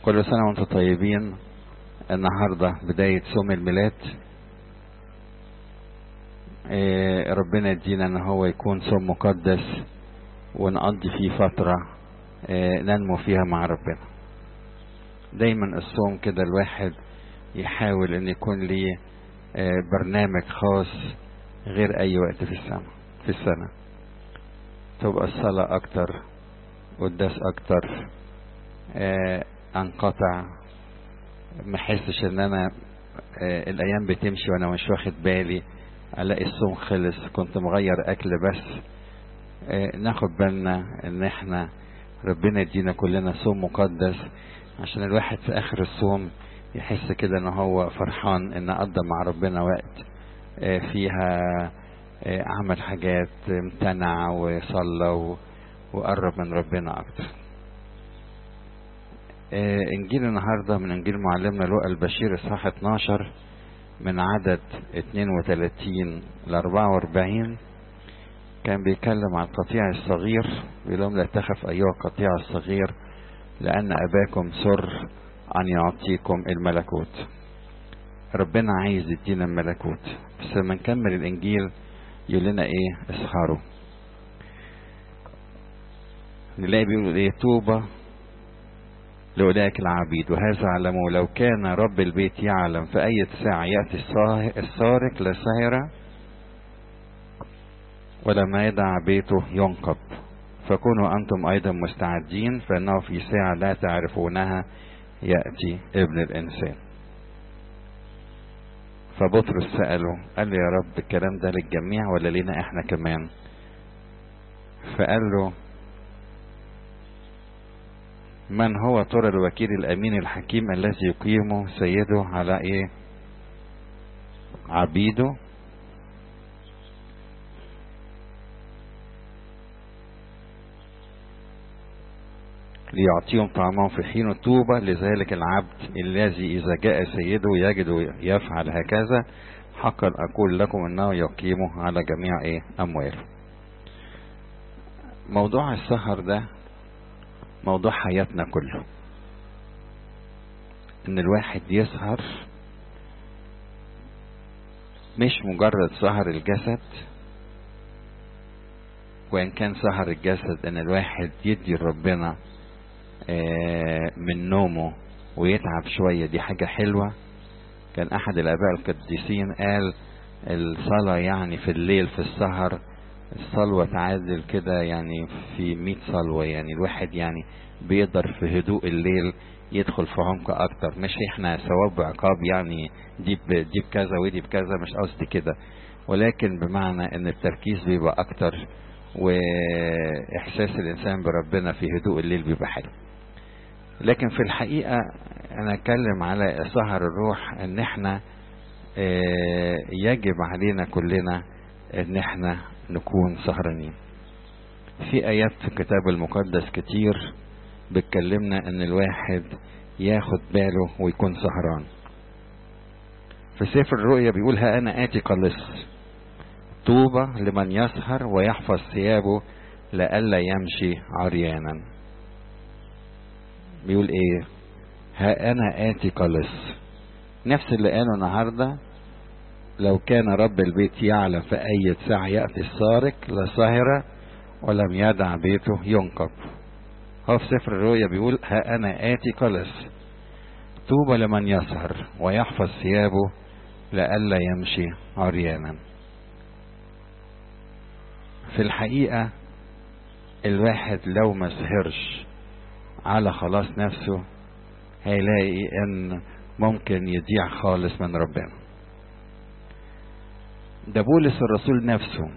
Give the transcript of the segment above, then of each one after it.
كل سنة وانتم طيبين. النهاردة بداية صوم الميلاد. ربنا يدينا ان هو يكون صوم مقدس ونقضي فيه فترة ننمو فيها مع ربنا. دايما الصوم كده الواحد يحاول ان يكون ليه برنامج خاص غير اي وقت في السنة. تبقى الصلاة اكتر، قداس اكتر، انقطع، ما احسش ان انا الايام بتمشي وانا مش واخد بالي، الاقي الصوم خلص كنت مغير اكل بس. ناخد بالنا ان احنا ربنا يدينا كلنا صوم مقدس، عشان الواحد في اخر الصوم يحس كده ان هو فرحان ان قضى مع ربنا وقت فيها عمل حاجات، امتنع وصلى وقرب من ربنا اكتر. انجيل النهارده من انجيل معلمنا لوقا البشير اصحاح 12 من عدد 32 ل 44. كان بيتكلم عن القطيع الصغير، بيقول لهم لا تخف ايها القطيع الصغير لان اباكم سر ان يعطيكم الملكوت. ربنا عايز يدينا الملكوت، بس لما نكمل الانجيل يقول لنا ايه؟ اسهروا. نلاقي بيقولوا ايه؟ طوبى لأولئك العبيد وهذا علموا لو كان رب البيت يعلم في أي ساعة يأتي السارق لسهرة ولما يدع بيته ينقب، فكونوا أنتم أيضا مستعدين فإنه في ساعة لا تعرفونها يأتي ابن الإنسان. فبطرس سأله قال له يا رب الكلام ده للجميع ولا لينا احنا كمان؟ فقال له من هو ترى الوكيل الامين الحكيم الذي يقيم سيده على ايه؟ عبيده ليعطيهم طعامهم في حين. طوبى لذلك العبد الذي اذا جاء سيده يجد يفعل هكذا، حقا اقول لكم انه يقيمه على جميع ايه؟ امواله. موضوع السهر ده موضوع حياتنا كله، ان الواحد يسهر مش مجرد سهر الجسد، وان كان سهر الجسد ان الواحد يدي ربنا من نومه ويتعب شوية، دي حاجة حلوة. كان احد الاباء القديسين قال الصلاة يعني في الليل في السهر الصلوة تعادل كده يعني في 100 صلوة، يعني الواحد يعني بيقدر في هدوء الليل يدخل في عمق اكتر. مش احنا ثواب وعقاب يعني دي بكذا ودي بكذا، مش قصدي كده، ولكن بمعنى ان التركيز بيبقى اكتر واحساس الانسان بربنا في هدوء الليل بيبقى حلو. لكن في الحقيقة انا اتكلم على سهر الروح، ان احنا يجب علينا كلنا ان احنا نكون سهرانين. في ايات في الكتاب المقدس كتير بتكلمنا ان الواحد ياخد باله ويكون سهران. في سفر الرؤيا بيقول ها انا آتي قلص، طوبى لمن يسهر ويحفظ ثيابه لئلا يمشي عريانا. بيقول ايه؟ ها انا آتي قلص، نفس اللي قاله النهارده لو كان رب البيت يعلم في أي ساعة يأتي السارق لسهر ولم يدع بيته ينقب. هو في سفر الرؤيا بيقول ها أنا آتي قلص، طوبى لمن يسهر ويحفظ ثيابه لئلا يمشي عريانا. في الحقيقة الواحد لو ما سهرش على خلاص نفسه هيلاقي ان ممكن يضيع خالص من ربنا. ده بولس الرسول نفسه،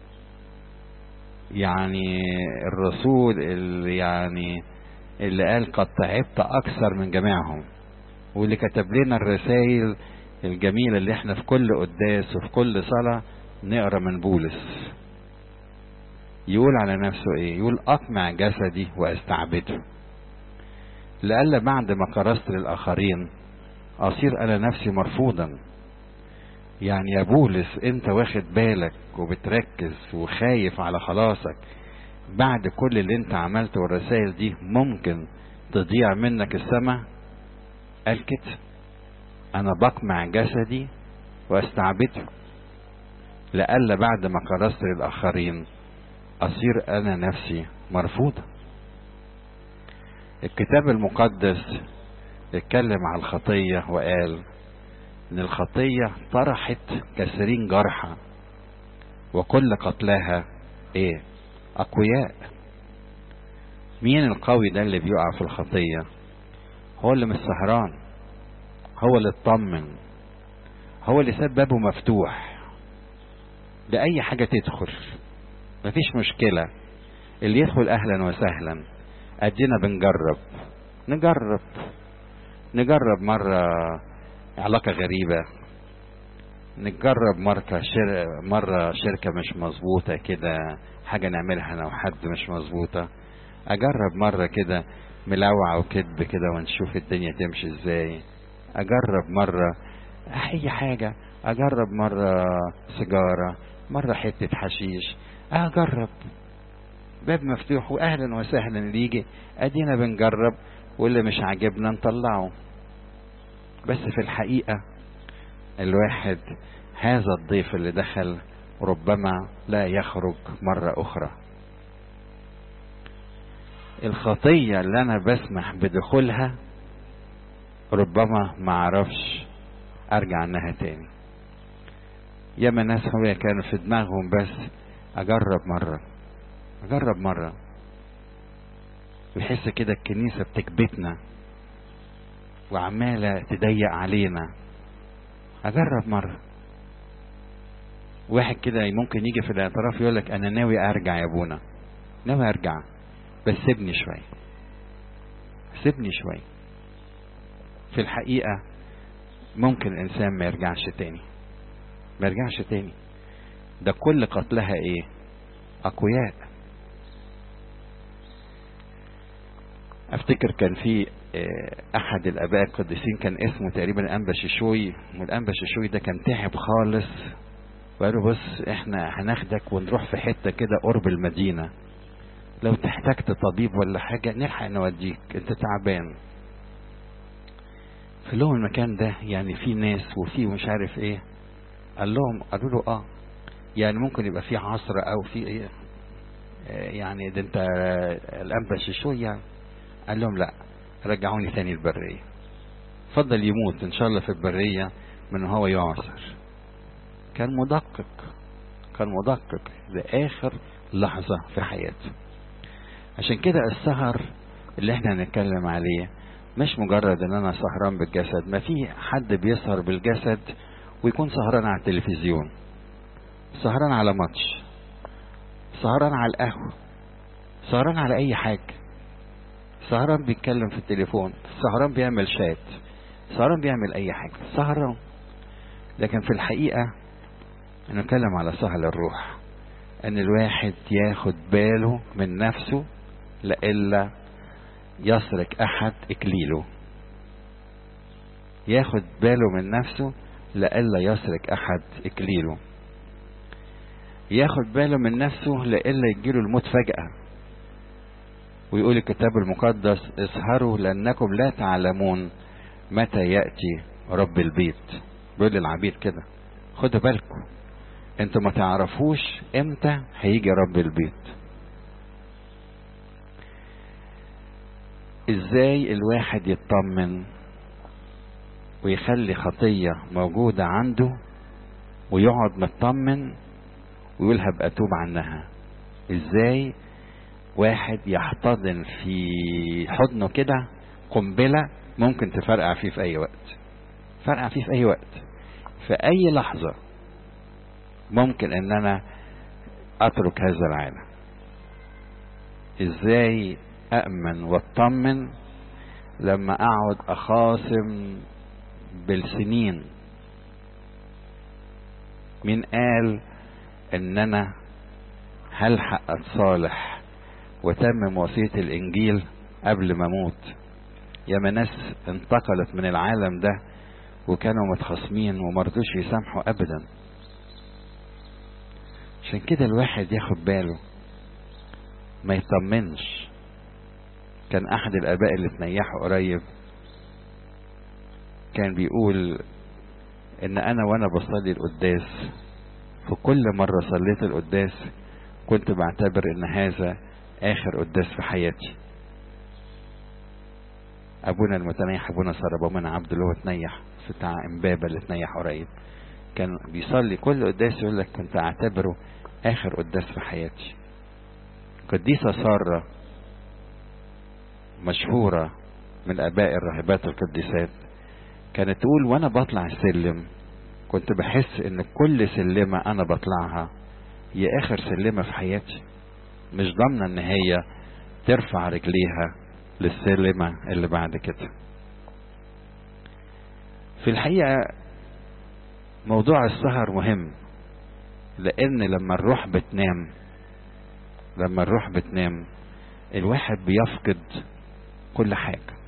يعني الرسول اللي قال قد تعبت اكثر من جميعهم، واللي كتب لنا الرسائل الجميلة اللي احنا في كل قداس وفي كل صلاة نقرأ من بولس. يقول على نفسه ايه؟ يقول اقمع جسدي واستعبده لئلا بعد ما كرست للآخرين اصير انا نفسي مرفوضا. يعني يا بولس انت واخد بالك وبتركز وخايف على خلاصك، بعد كل اللي انت عملته والرسائل دي ممكن تضيع منك السماء. قال كده: انا بقمع جسدي واستعبده لئلا بعد ما كرست للاخرين اصير انا نفسي مرفوضة. الكتاب المقدس اتكلم عن الخطية وقال ان الخطية طرحت كثيرين جرحى وكل قتلاها ايه؟ اقوياء. مين القوي ده اللي بيقع في الخطية؟ هو اللي مش سهران، هو اللي اطمن، هو اللي ساب بابه مفتوح لأي حاجة تدخل، مفيش مشكلة، اللي يدخل اهلا وسهلا. ادينا بنجرب، نجرب مرة علاقة غريبة، نجرب مرة شركة مش مظبوطة كده، حاجة نعملها انا وحد مش مظبوطة. اجرب مرة كده ملوعة وكذب كده ونشوف الدنيا تمشي ازاي. اجرب مرة اي حاجة، اجرب مرة سيجارة، مرة حتة حشيش، اجرب. باب مفتوح واهلا وسهلا اللي يجي، ادينا بنجرب، واللي مش عاجبنا نطلعه. بس في الحقيقة الواحد هذا الضيف اللي دخل ربما لا يخرج مرة اخرى. الخطية اللي انا بسمح بدخولها ربما ما اعرفش ارجع عنها تاني. ياما ناس هو كانوا في دماغهم بس اجرب مرة، ويحس كده الكنيسة بتكبتنا وعمالة تضيق علينا. اجرب مرة. واحد كده ممكن يجي في الاعتراف يقولك انا ناوي ارجع يا ابونا، ناوي ارجع، بس سيبني شوي. في الحقيقة ممكن الانسان ما يرجعش تاني. ده كل قتلها ايه؟ اقوياء. افتكر كان في احد الاباء القديسين كان اسمه تقريبا الانبا شيشوي، والانبا شيشوي ده كان تعب خالص، وقالوا بص احنا هناخدك ونروح في حتة كده قرب المدينة، لو تحتاجت طبيب ولا حاجة نلحق نوديك، انت تعبان. في لهم المكان ده يعني في ناس وفي مش عارف ايه. قالوا له يعني ممكن يبقى في عصر او في ايه يعني ده انت الانبا شيشوي يعني. قال لهم لا، رجعوني تاني البرية، فضل يموت ان شاء الله في البرية من هو يعصر. كان مدقق لآخر لحظة في حياته. عشان كده السهر اللي احنا هنتكلم عليه مش مجرد ان انا سهران بالجسد. ما في حد بيسهر بالجسد ويكون سهران على التلفزيون، سهران على ماتش، سهران على القهوة، سهران على اي حاجة، سهران بيتكلم في التليفون، سهران بيعمل شات، سهران بيعمل اي حاجة، سهران. لكن في الحقيقة نتكلم على سهر الروح، ان الواحد ياخد باله من نفسه لئلا يسرق احد اكليله. ياخد باله من نفسه لئلا يسرق احد اكليله. ياخد باله من نفسه لئلا يجيله الموت فجأة. ويقول الكتاب المقدس اسهروا لأنكم لا تعلمون متى يأتي رب البيت. بيقول للعبيد كده خدوا بالكم، انتوا ما تعرفوش امتى هيجي رب البيت. ازاي الواحد يطمن ويخلي خطية موجودة عنده ويقعد مطمن ويقول هبقى توب عنها؟ ازاي واحد يحتضن في حضنه كده قنبلة ممكن تفرقع فيه في اي وقت، في اي لحظة ممكن ان انا اترك هذا العالم؟ ازاي أأمن واطمن لما أقعد أخاصم بالسنين؟ مين قال إن أنا هلحق أتصالح وتمم وصية الإنجيل قبل ما أموت؟ ياما ناس انتقلت من العالم ده وكانوا متخاصمين ومرضوش يسامحوا أبدا. عشان كده الواحد ياخد باله ما يطمنش. كان احد الاباء اللي تنيحوا قريب كان بيقول ان انا وانا بصلي القداس في كل مرة صليت القداس كنت بعتبر ان هذا اخر قداس في حياتي. ابونا المتنيح ابونا سربامون عبد اللي هو اتنيح بتاع امبابة اللي اتنيح قريب، كان بيصلي كل قداس يقول لك كنت اعتبره اخر قداس في حياتي. قديسة سارة مشهورة من اباء الراهبات القديسات كانت تقول وانا بطلع السلم كنت بحس ان كل سلمة انا بطلعها هي اخر سلمة في حياتي، مش ضامنة ان هي ترفع رجليها للسلمة اللي بعد كده. في الحقيقة موضوع السهر مهم، لان لما الروح بتنام الواحد بيفقد كل حاجة.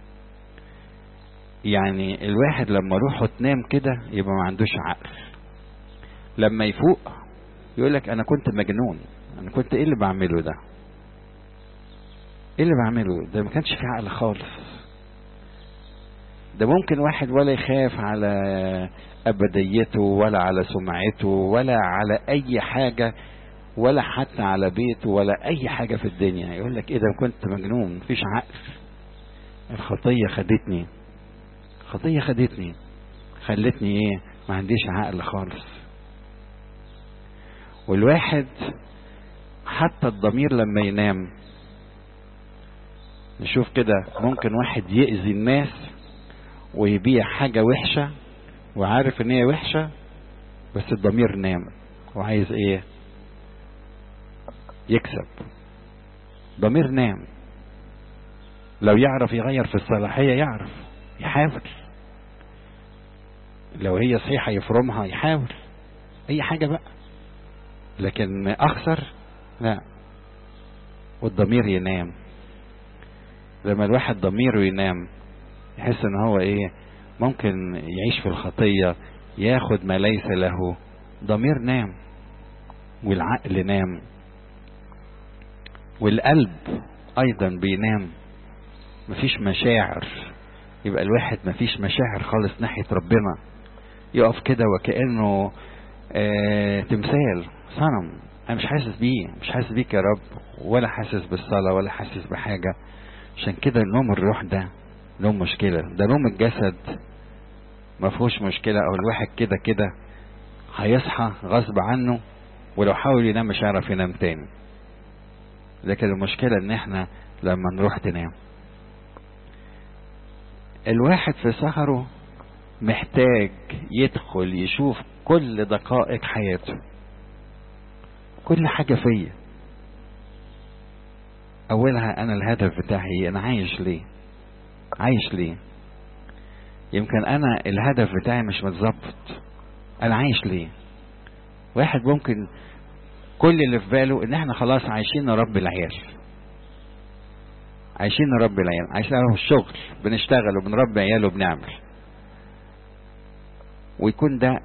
يعني الواحد لما روحه تنام كده يبقى ما عندوش عقل، لما يفوق يقولك انا كنت مجنون، انا كنت ايه اللي بعمله ده، ايه اللي بعمله ده، ما كانش في عقل خالص. ده ممكن واحد ولا يخاف على ابديته ولا على سمعته ولا على اي حاجة ولا حتى على بيته ولا اي حاجة في الدنيا، يقولك ايه ده كنت مجنون، مفيش عقل. الخطية خلتني ايه، ما عنديش عقل خالص. والواحد حتى الضمير لما ينام نشوف كده ممكن واحد يأذي الناس ويبيع حاجة وحشة وعارف ان هي وحشة بس الضمير نام وعايز ايه، يكسب. ضمير نام، لو يعرف يغير في الصلاحية يعرف يحاول، لو هي صحيحة يفرمها يحاول اي حاجة بقى، لكن اخسر لا. والضمير ينام، لما الواحد ضميره ينام يحس ان هو ايه، ممكن يعيش في الخطية ياخد ما ليس له. ضمير نام والعقل نام والقلب ايضا بينام، مفيش مشاعر، يبقى الواحد مفيش مشاعر خالص ناحية ربنا، يقف كده وكأنه تمثال صنم، انا مش حاسس بيك يا رب، ولا حاسس بالصلاة ولا حاسس بحاجة. عشان كده نوم الروح ده نوم مشكلة، ده نوم الجسد مفهوش مشكلة، او الواحد كده هيصحى غصب عنه، ولو حاول ينام مش هيعرف ينام تاني. لكن المشكلة ان احنا لما نروح تنام الواحد في سهره محتاج يدخل يشوف كل دقائق حياته، كل حاجة فيا، اولها انا الهدف بتاعي، انا عايش ليه. يمكن انا الهدف بتاعي مش متظبط، انا عايش ليه. واحد ممكن كل اللي في باله ان احنا خلاص عايشين نربي العيال، عايشين في الشغل بنشتغل وبنربي عيال وبنعمل، ويكون ده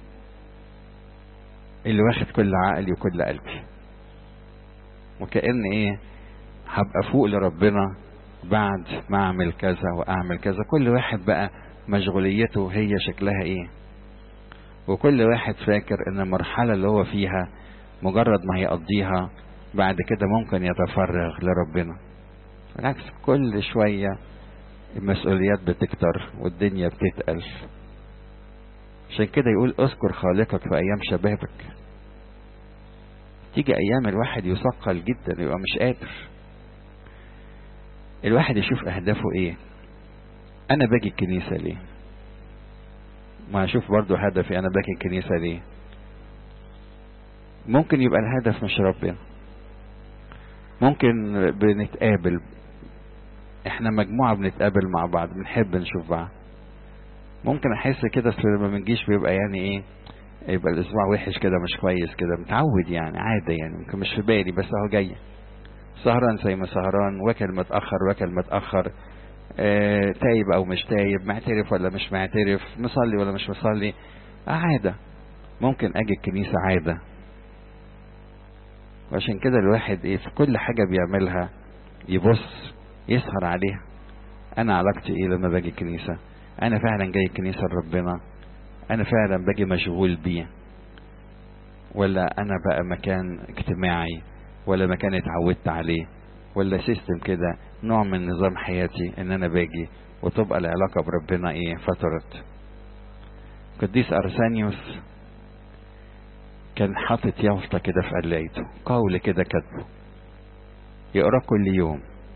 اللي واخد كل عقلي وكل قلبي، وكأن ايه، هبقى فوق لربنا بعد ما اعمل كذا واعمل كذا. كل واحد بقى مشغوليته هي شكلها ايه، وكل واحد فاكر ان المرحلة اللي هو فيها مجرد ما هيقضيها بعد كده ممكن يتفرغ لربنا. بالعكس كل شوية المسؤوليات بتكتر والدنيا بتتقل. عشان كده يقول اذكر خالقك في ايام شبابك. تيجي ايام الواحد يثقل جدا يبقى مش قادر. الواحد يشوف اهدافه ايه، انا باجي الكنيسة ليه، ما اشوف برضو هدفي انا باجي الكنيسة ليه. ممكن يبقى الهدف مش ربنا، ممكن بنتقابل احنا مجموعة بنتقابل مع بعض بنحب نشوف بعض، ممكن احس كده لما بنجيش بيبقى يعني ايه، يبقى الاسبوع وحش كده مش كويس كده، متعود يعني عادة يعني، ممكن مش في بالي بس اهو جاي سهران زي ما سهران، واكل متأخر تايب او مش تايب، معترف ولا مش معترف، مصلي ولا مش مصلي، عادة. ممكن اجي الكنيسة عادة. وعشان كده الواحد ايه، في كل حاجة بيعملها يبص يسهر عليها، انا علاقتي ايه لما باجي الكنيسة، انا فعلا جاي الكنيسة لربنا، انا فعلا باجي مشغول بيه، ولا انا بقى مكان اجتماعي، ولا مكان اتعودت عليه، ولا سيستم كده نوع من نظام حياتي ان انا باجي وتبقى العلاقة بربنا ايه فترت. قديس ارسانيوس كان حاطط يافطة كده في قلايته، قول كده كاتبه يقرأ كل يوم.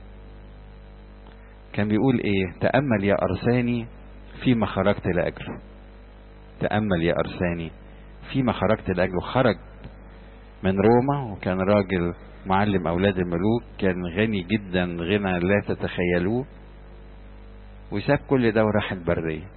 كان بيقول ايه؟ تأمل يا أرساني فيما خرجت لأجله. تأمل يا أرساني فيما خرجت لأجله. خرج من روما وكان راجل معلم أولاد الملوك، كان غني جدا غنى لا تتخيلوه، وساب كل ده وراح البرية.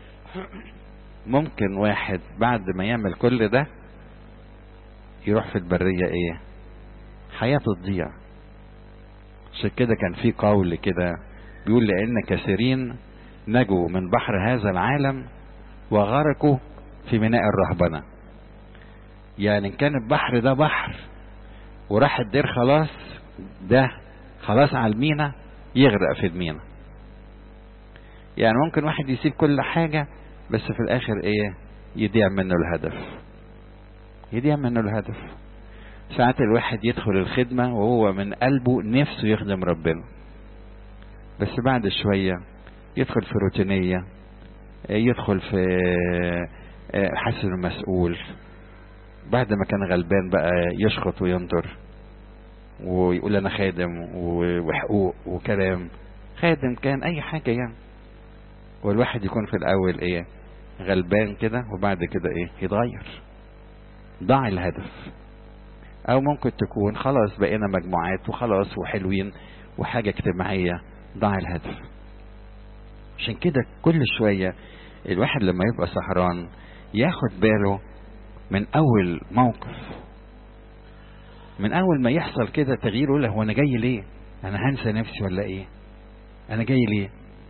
ممكن واحد بعد ما يعمل كل ده يروح في البرية ايه؟ حياته تضيع. عشان كده كان في قول كده بيقول لأن كثيرين نجوا من بحر هذا العالم وغرقوا في ميناء الرهبنة. يعني كان البحر ده بحر وراح الدير خلاص، ده خلاص على المينا يغرق في المينا. يعني ممكن واحد يسيب كل حاجة بس في الآخر ايه؟ يضيع منه الهدف. يضيع منه الهدف. ساعات الواحد يدخل الخدمة وهو من قلبه نفسه يخدم ربنا، بس بعد شوية يدخل في روتينية، يدخل في حاسس انه مسؤول، بعد ما كان غلبان بقى يشخط وينطر ويقول انا خادم وحقوق وكلام. خادم كان اي حاجة يعني. والواحد يكون في الاول ايه؟ غلبان كده، وبعد كده ايه؟ يتغير، ضاع الهدف. او ممكن تكون خلاص بقينا مجموعات وخلاص وحلوين وحاجة اجتماعية، ضاع الهدف. عشان كده كل شوية الواحد لما يبقى سهران ياخد باله من اول موقف، من اول ما يحصل كده تغيير، يقول هو انا جاي ليه؟ انا هنسى نفسي ولا ايه؟ انا جاي ليه؟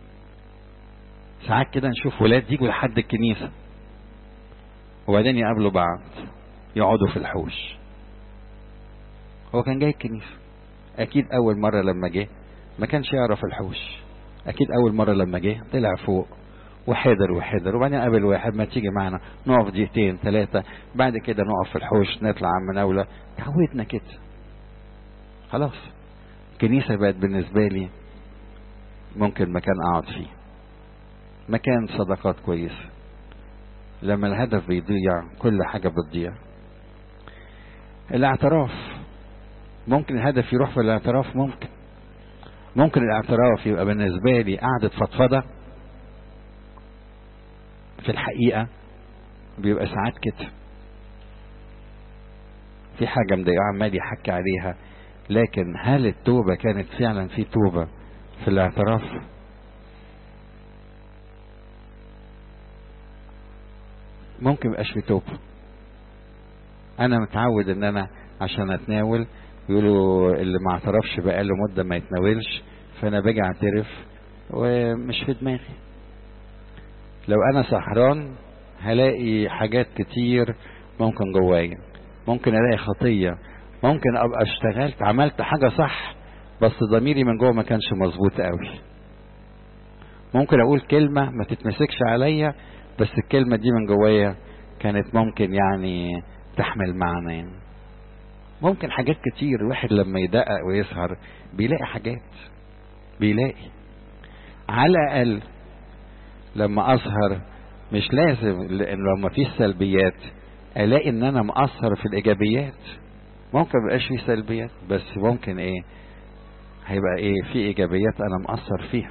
ساعات كده نشوف ولاد يجوا لحد الكنيسة وبعدين يقابلوا بعض يقعدوا في الحوش. هو كان جاي الكنيسة اكيد اول مرة لما جه ما كانش يعرف الحوش، اكيد اول مرة لما جه طلع فوق وحضر وبعدين قابل واحد ما تيجي معنا نقف دقيقتين ثلاثة، بعد كده نقف في الحوش نطلع عم مناولة. تعودنا كده خلاص. الكنيسة بقت بالنسبة لي ممكن مكان اقعد فيه، مكان صداقات كويسة. لما الهدف بيضيع كل حاجة بتضيع. الاعتراف ممكن الهدف يروح في الاعتراف. ممكن الاعتراف يبقى بالنسبة لي قعدة فضفضة. في الحقيقة بيبقى ساعات كده في حاجة مضايقاه عمال يحكي عليها، لكن هل التوبة كانت فعلا في توبة في الاعتراف؟ ممكن ميبقاش في توبة. انا متعود ان انا عشان اتناول بيقولوا اللي ما اعترفش بقاله مدة ما يتناولش، فانا باجي اعترف ومش في دماغي. لو انا سهران هلاقي حاجات كتير ممكن جوايا، ممكن الاقي خطية، ممكن ابقى اشتغلت عملت حاجة صح بس ضميري من جوه ما كانش مظبوط قوي. ممكن اقول كلمة ما تتمسكش عليا بس الكلمة دي من جوايا كانت ممكن يعني تحمل معنى. ممكن حاجات كتير. الواحد لما يدقق ويسهر بيلاقي حاجات، بيلاقي على الاقل لما اسهر مش لازم لان لما في سلبيات الاقي ان انا مقصر في الايجابيات. ممكن مبقاش في سلبيات بس ممكن ايه؟ هيبقى ايه؟ في ايجابيات انا مقصر فيها.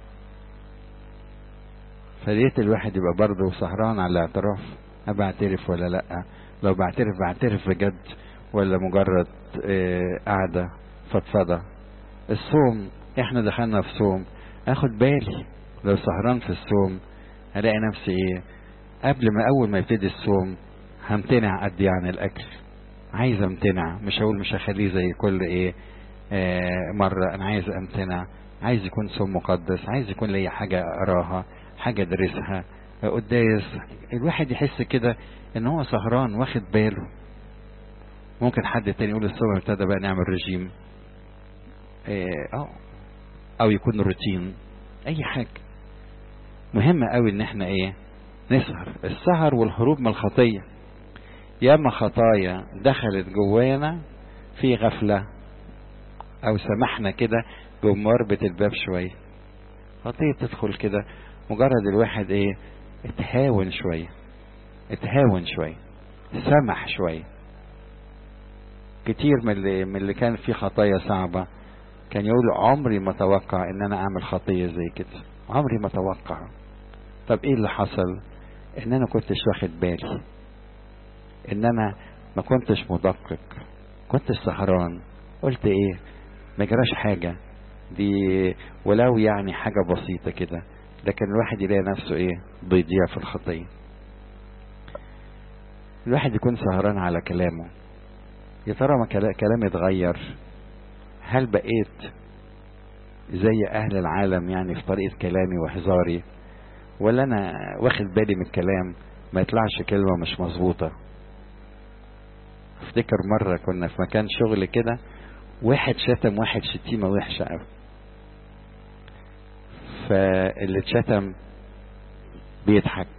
فليت الواحد يبقى برضه سهران على الاعتراف. بعترف ولا لا؟ لو بعترف بجد ولا مجرد قاعدة فضفضة؟ الصوم احنا دخلنا في صوم، اخد بالي لو سهران في الصوم هلاقي نفسي ايه؟ قبل ما اول ما يبتدي الصوم همتنع قد ايه عن الاكل. عايز امتنع، مش هقول مش هخليه زي كل ايه مرة. انا عايز امتنع، عايز يكون صوم مقدس، عايز يكون لي حاجة اقراها، حاجة ادرسها، قداس. الواحد يحس كده ان هو سهران واخد باله. ممكن حد تاني يقول الصوم ابتدى بقى نعمل رجيم او يكون روتين اي حاجة. مهم قوي ان احنا ايه، نسهر. السهر والهروب من الخطية. ياما خطايا دخلت جوانا في غفلة او سمحنا كده بمربة الباب شوية، خطية تدخل كده مجرد الواحد ايه، اتهاون شوية، اتهاون شوية، سمح شوية. كتير من اللي كان فيه خطايا صعبة كان يقول عمري ما اتوقع ان انا اعمل خطية زي كده، عمري ما اتوقع. طب ايه اللي حصل؟ ان انا كنتش واخد بالي، ان انا ما كنتش مدقق، كنت سهران، قلت ايه ما جراش حاجة دي، ولو يعني حاجة بسيطة كده، لكن الواحد يلاقي نفسه ايه، بيضيع في الخطية. الواحد يكون سهران على كلامه، يا ترى ما كلامي اتغير؟ هل بقيت زي اهل العالم يعني في طريقة كلامي وحزاري، ولا انا واخد بالي من الكلام ما يطلعش كلمة مش مظبوطة؟ افتكر مرة كنا في مكان شغل كده، واحد شتم واحد شتيمة وحشة قوي، فاللي اتشتم بيضحك،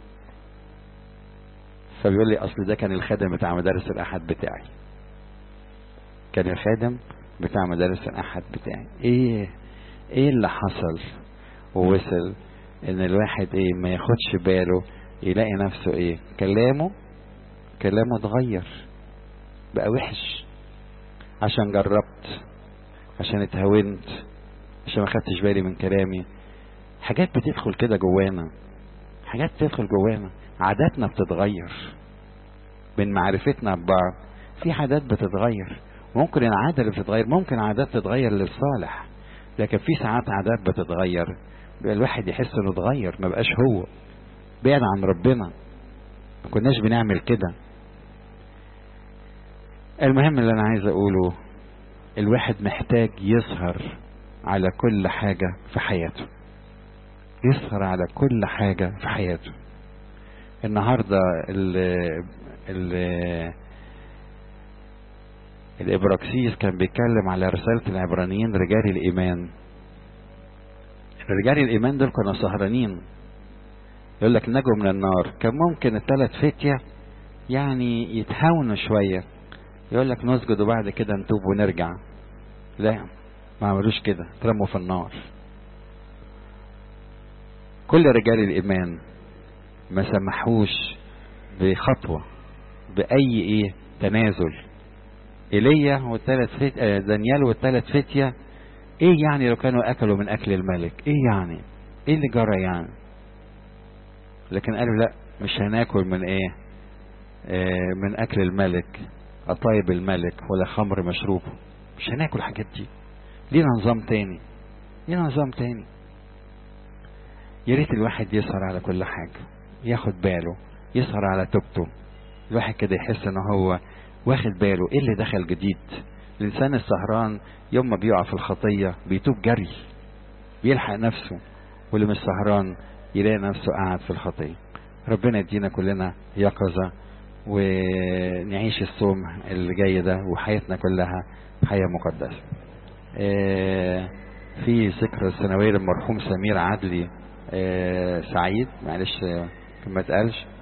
فبيقول لي اصل ده كان الخادم بتاع مدارس الاحد بتاعي، كان الخادم بتاع مدارس الاحد بتاعي. ايه اللي حصل ووصل ان الواحد ايه ما ياخدش باله، يلاقي نفسه ايه، كلامه اتغير بقى وحش، عشان جربت، عشان اتهاونت، عشان ما خدتش بالي من كلامي. حاجات بتدخل كده جوانا، حاجات بتدخل جوانا، عاداتنا بتتغير من معرفتنا ببعض، في عادات بتتغير. ممكن العادة اللي بتتغير، ممكن عادات تتغير للصالح، لكن في ساعات عادات بتتغير الواحد يحس انه اتغير، ما بقاش هو، بعد عن ربنا، ما كناش بنعمل كده. المهم اللي انا عايز اقوله، الواحد محتاج يسهر على كل حاجة في حياته، يسهر على كل حاجة في حياته. النهاردة الإبراكسيس كان بيتكلم على رسالة العبرانيين رجال الإيمان. رجال الإيمان دول كانوا سهرانين، يقول لك نجوا من النار. كان ممكن الثلاث فتية يعني يتهاونوا شوية، يقول لك نسجد وبعد كده نتوب ونرجع، لا، ما عملوش كده، اترموا في النار. كل رجال الإيمان ما سمحوش بخطوة، بأي ايه تنازل. ايليا والثلاث فتية، دانيال والثلاث فتية، ايه يعني لو كانوا اكلوا من اكل الملك، ايه يعني، ايه اللي جرى يعني؟ لكن قالوا لا، مش هناكل من ايه، من اكل الملك، قطايب الملك ولا خمر مشروب، مش هناكل الحاجات دي، لينا نظام تاني، لينا نظام تاني. يا ريت الواحد يسهر على كل حاجة، ياخد باله، يسهر على توبته. الواحد كده يحس ان هو واخد باله ايه اللي دخل جديد. الانسان السهران يوم ما بيقع في الخطية بيتوب جري، بيلحق نفسه، واللي مش سهران يلاقي نفسه قاعد في الخطية. ربنا يدينا كلنا يقظة، ونعيش الصوم اللي جاي ده وحياتنا كلها حياة مقدسة. في ذكرى السنوية للمرحوم سمير عدلي سعيد، معلش ما اتقالش،